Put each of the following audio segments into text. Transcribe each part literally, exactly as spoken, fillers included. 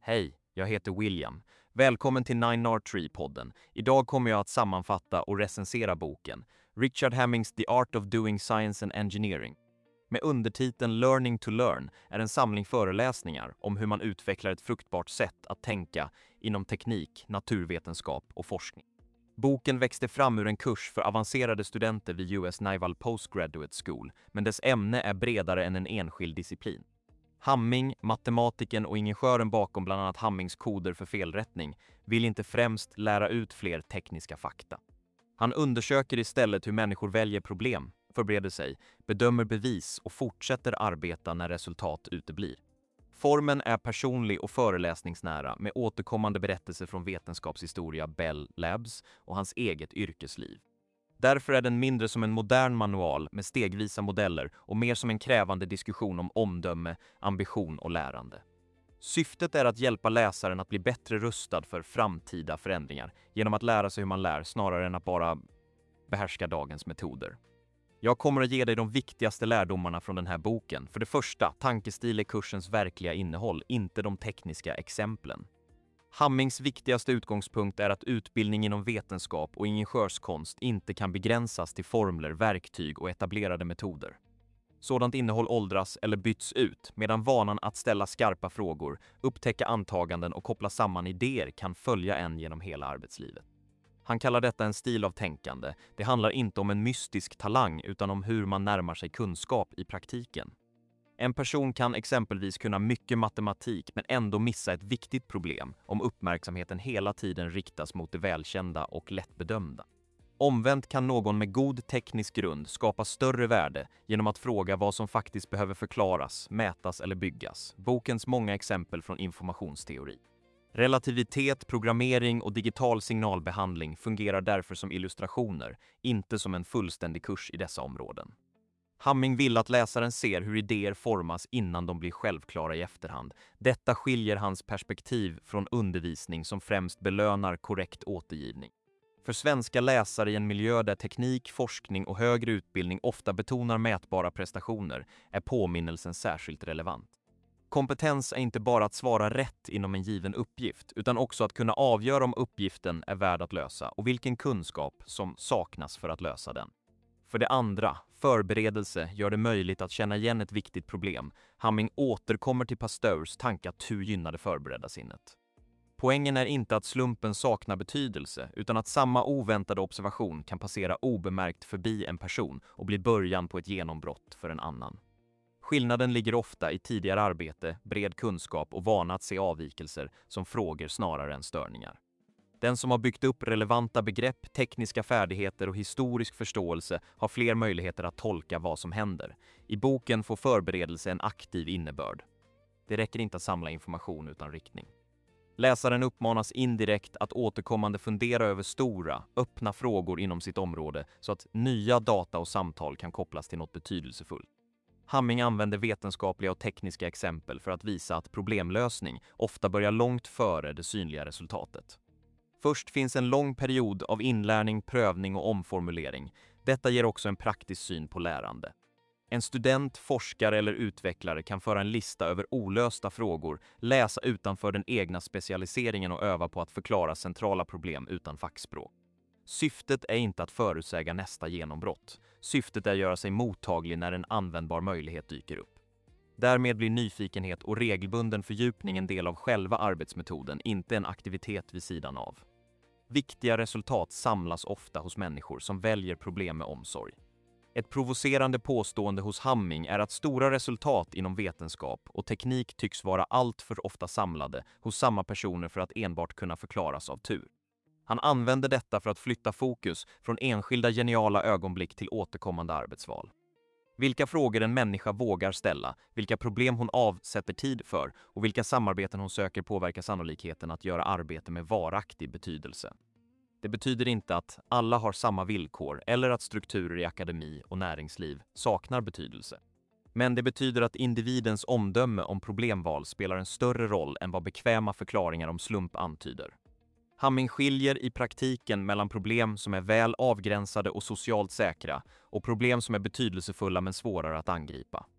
Hej, jag heter William. Välkommen till Nine R Tree-podden. Idag kommer jag att sammanfatta och recensera boken Richard Hammings The Art of Doing Science and Engineering. Med undertiteln Learning to Learn är en samling föreläsningar om hur man utvecklar ett fruktbart sätt att tänka inom teknik, naturvetenskap och forskning. Boken växte fram ur en kurs för avancerade studenter vid U S Naval Postgraduate School, men dess ämne är bredare än en enskild disciplin. Hamming, matematiken och ingenjören bakom bland annat Hammings koder för felrättning, vill inte främst lära ut fler tekniska fakta. Han undersöker istället hur människor väljer problem, förbereder sig, bedömer bevis och fortsätter arbeta när resultat uteblir. Formen är personlig och föreläsningsnära med återkommande berättelser från vetenskapshistoria Bell Labs och hans eget yrkesliv. Därför är den mindre som en modern manual med stegvisa modeller och mer som en krävande diskussion om omdöme, ambition och lärande. Syftet är att hjälpa läsaren att bli bättre rustad för framtida förändringar genom att lära sig hur man lär snarare än att bara behärska dagens metoder. Jag kommer att ge dig de viktigaste lärdomarna från den här boken. För det första, tankestil är kursens verkliga innehåll, inte de tekniska exemplen. Hammings viktigaste utgångspunkt är att utbildning inom vetenskap och ingenjörskonst inte kan begränsas till formler, verktyg och etablerade metoder. Sådant innehåll åldras eller byts ut, medan vanan att ställa skarpa frågor, upptäcka antaganden och koppla samman idéer kan följa en genom hela arbetslivet. Han kallar detta en stil av tänkande. Det handlar inte om en mystisk talang utan om hur man närmar sig kunskap i praktiken. En person kan exempelvis kunna mycket matematik men ändå missa ett viktigt problem om uppmärksamheten hela tiden riktas mot det välkända och lättbedömda. Omvänt kan någon med god teknisk grund skapa större värde genom att fråga vad som faktiskt behöver förklaras, mätas eller byggas. Bokens många exempel från informationsteori. Relativitet, programmering och digital signalbehandling fungerar därför som illustrationer, inte som en fullständig kurs i dessa områden. Hamming vill att läsaren ser hur idéer formas innan de blir självklara i efterhand. Detta skiljer hans perspektiv från undervisning som främst belönar korrekt återgivning. För svenska läsare i en miljö där teknik, forskning och högre utbildning ofta betonar mätbara prestationer är påminnelsen särskilt relevant. Kompetens är inte bara att svara rätt inom en given uppgift, utan också att kunna avgöra om uppgiften är värd att lösa och vilken kunskap som saknas för att lösa den. För det andra, förberedelse gör det möjligt att känna igen ett viktigt problem. Hamming återkommer till Pasteurs tanke att hur gynnar det förberedda sinnet. Poängen är inte att slumpen saknar betydelse, utan att samma oväntade observation kan passera obemärkt förbi en person och bli början på ett genombrott för en annan. Skillnaden ligger ofta i tidigare arbete, bred kunskap och vana att se avvikelser som frågor snarare än störningar. Den som har byggt upp relevanta begrepp, tekniska färdigheter och historisk förståelse har fler möjligheter att tolka vad som händer. I boken får förberedelse en aktiv innebörd. Det räcker inte att samla information utan riktning. Läsaren uppmanas indirekt att återkommande fundera över stora, öppna frågor inom sitt område så att nya data och samtal kan kopplas till något betydelsefullt. Hamming använder vetenskapliga och tekniska exempel för att visa att problemlösning ofta börjar långt före det synliga resultatet. Först finns en lång period av inlärning, prövning och omformulering. Detta ger också en praktisk syn på lärande. En student, forskare eller utvecklare kan föra en lista över olösta frågor, läsa utanför den egna specialiseringen och öva på att förklara centrala problem utan fackspråk. Syftet är inte att förutsäga nästa genombrott. Syftet är att göra sig mottaglig när en användbar möjlighet dyker upp. Därmed blir nyfikenhet och regelbunden fördjupning en del av själva arbetsmetoden, inte en aktivitet vid sidan av. Viktiga resultat samlas ofta hos människor som väljer problem med omsorg. Ett provocerande påstående hos Hamming är att stora resultat inom vetenskap och teknik tycks vara allt för ofta samlade hos samma personer för att enbart kunna förklaras av tur. Han använder detta för att flytta fokus från enskilda geniala ögonblick till återkommande arbetsval. Vilka frågor en människa vågar ställa, vilka problem hon avsätter tid för och vilka samarbeten hon söker påverkar sannolikheten att göra arbete med varaktig betydelse. Det betyder inte att alla har samma villkor eller att strukturer i akademi och näringsliv saknar betydelse. Men det betyder att individens omdöme om problemval spelar en större roll än vad bekväma förklaringar om slump antyder. Hamming skiljer i praktiken mellan problem som är väl avgränsade och socialt säkra och problem som är betydelsefulla men svårare att angripa.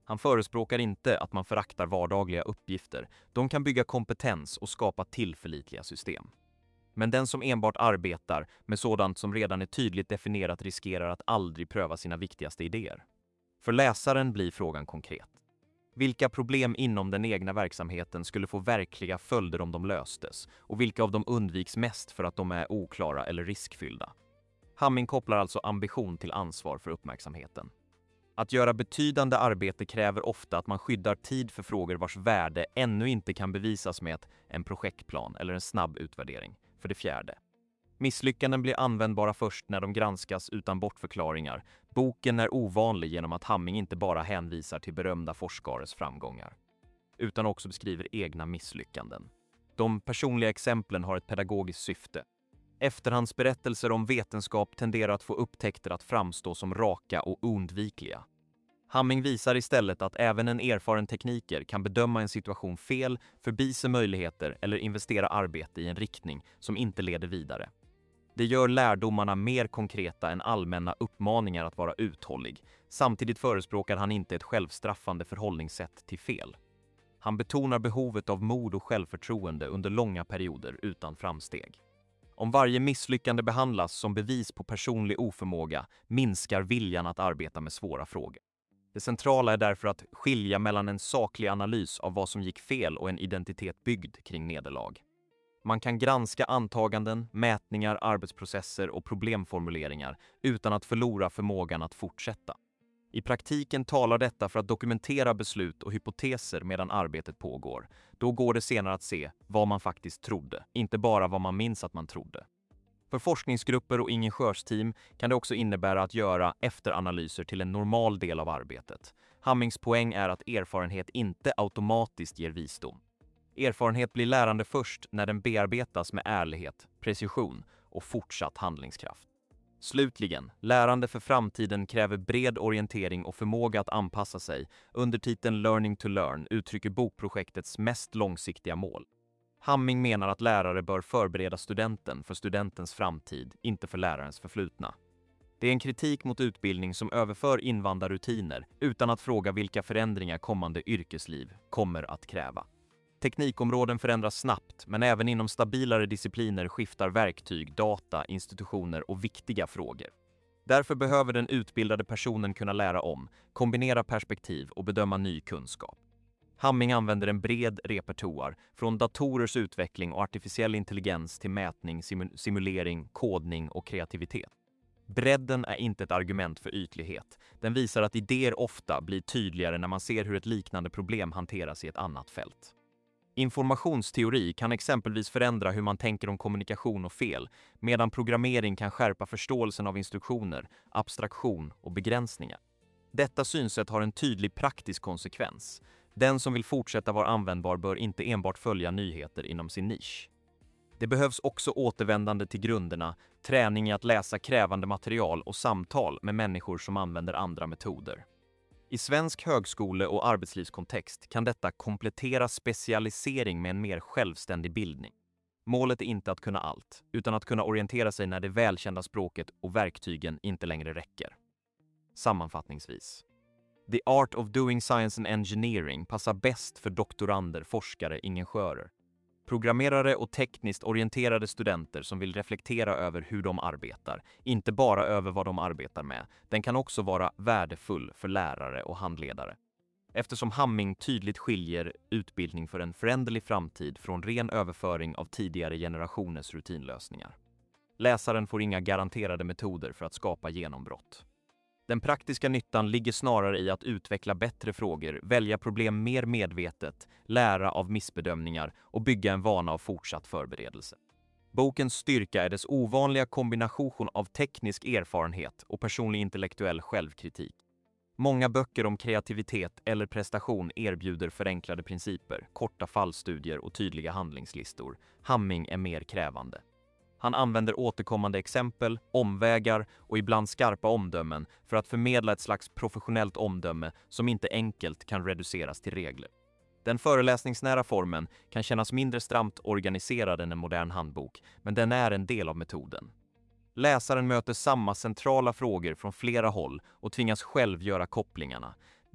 Han förespråkar inte att man föraktar vardagliga uppgifter. De kan bygga kompetens och skapa tillförlitliga system. Men den som enbart arbetar med sådant som redan är tydligt definierat riskerar att aldrig pröva sina viktigaste idéer. För läsaren blir frågan konkret. Vilka problem inom den egna verksamheten skulle få verkliga följder om de löstes, och vilka av dem undviks mest för att de är oklara eller riskfyllda? Hamming kopplar alltså ambition till ansvar för uppmärksamheten. Att göra betydande arbete kräver ofta att man skyddar tid för frågor vars värde ännu inte kan bevisas med en projektplan eller en snabb utvärdering. För det fjärde. Misslyckanden blir användbara först när de granskas utan bortförklaringar. Boken är ovanlig genom att Hamming inte bara hänvisar till berömda forskares framgångar, utan också beskriver egna misslyckanden. De personliga exemplen har ett pedagogiskt syfte. Efterhandsberättelser om vetenskap tenderar att få upptäckter att framstå som raka och oundvikliga. Hamming visar istället att även en erfaren tekniker kan bedöma en situation fel, förbise möjligheter eller investera arbete i en riktning som inte leder vidare. Det gör lärdomarna mer konkreta än allmänna uppmaningar att vara uthållig. Samtidigt förespråkar han inte ett självstraffande förhållningssätt till fel. Han betonar behovet av mod och självförtroende under långa perioder utan framsteg. Om varje misslyckande behandlas som bevis på personlig oförmåga minskar viljan att arbeta med svåra frågor. Det centrala är därför att skilja mellan en saklig analys av vad som gick fel och en identitet byggd kring nederlag. Man kan granska antaganden, mätningar, arbetsprocesser och problemformuleringar utan att förlora förmågan att fortsätta. I praktiken talar detta för att dokumentera beslut och hypoteser medan arbetet pågår. Då går det senare att se vad man faktiskt trodde, inte bara vad man minns att man trodde. För forskningsgrupper och ingenjörsteam kan det också innebära att göra efteranalyser till en normal del av arbetet. Hammings poäng är att erfarenhet inte automatiskt ger visdom. Erfarenhet blir lärande först när den bearbetas med ärlighet, precision och fortsatt handlingskraft. Slutligen, lärande för framtiden kräver bred orientering och förmåga att anpassa sig. Under titeln Learning to Learn uttrycker bokprojektets mest långsiktiga mål. Hamming menar att lärare bör förbereda studenten för studentens framtid, inte för lärarens förflutna. Det är en kritik mot utbildning som överför invanda rutiner utan att fråga vilka förändringar kommande yrkesliv kommer att kräva. Teknikområden förändras snabbt, men även inom stabilare discipliner skiftar verktyg, data, institutioner och viktiga frågor. Därför behöver den utbildade personen kunna lära om, kombinera perspektiv och bedöma ny kunskap. Hamming använder en bred repertoar, från datorers utveckling och artificiell intelligens till mätning, simulering, kodning och kreativitet. Bredden är inte ett argument för ytlighet. Den visar att idéer ofta blir tydligare när man ser hur ett liknande problem hanteras i ett annat fält. Informationsteori kan exempelvis förändra hur man tänker om kommunikation och fel, medan programmering kan skärpa förståelsen av instruktioner, abstraktion och begränsningar. Detta synsätt har en tydlig praktisk konsekvens. Den som vill fortsätta vara användbar bör inte enbart följa nyheter inom sin nisch. Det behövs också återvändande till grunderna, träning i att läsa krävande material och samtal med människor som använder andra metoder. I svensk högskole- och arbetslivskontext kan detta komplettera specialisering med en mer självständig bildning. Målet är inte att kunna allt, utan att kunna orientera sig när det välkända språket och verktygen inte längre räcker. Sammanfattningsvis. The Art of Doing Science and Engineering passar bäst för doktorander, forskare, ingenjörer. Programmerare och tekniskt orienterade studenter som vill reflektera över hur de arbetar, inte bara över vad de arbetar med. Den kan också vara värdefull för lärare och handledare. Eftersom Hamming tydligt skiljer utbildning för en föränderlig framtid från ren överföring av tidigare generationers rutinlösningar. Läsaren får inga garanterade metoder för att skapa genombrott. Den praktiska nyttan ligger snarare i att utveckla bättre frågor, välja problem mer medvetet, lära av missbedömningar och bygga en vana av fortsatt förberedelse. Bokens styrka är dess ovanliga kombination av teknisk erfarenhet och personlig intellektuell självkritik. Många böcker om kreativitet eller prestation erbjuder förenklade principer, korta fallstudier och tydliga handlingslistor. Hamming är mer krävande. Han använder återkommande exempel, omvägar och ibland skarpa omdömen för att förmedla ett slags professionellt omdöme som inte enkelt kan reduceras till regler. Den föreläsningsnära formen kan kännas mindre stramt organiserad än en modern handbok, men den är en del av metoden. Läsaren möter samma centrala frågor från flera håll och tvingas själv göra kopplingarna.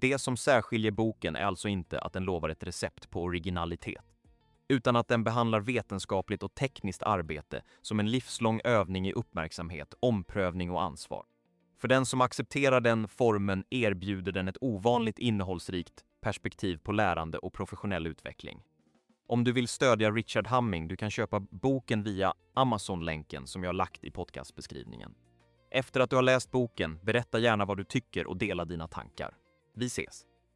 Det som särskiljer boken är alltså inte att den lovar ett recept på originalitet, utan att den behandlar vetenskapligt och tekniskt arbete som en livslång övning i uppmärksamhet, omprövning och ansvar. För den som accepterar den formen erbjuder den ett ovanligt innehållsrikt perspektiv på lärande och professionell utveckling. Om du vill stödja Richard Hamming, du kan köpa boken via Amazon-länken som jag lagt i podcastbeskrivningen. Efter att du har läst boken, berätta gärna vad du tycker och dela dina tankar. Vi ses!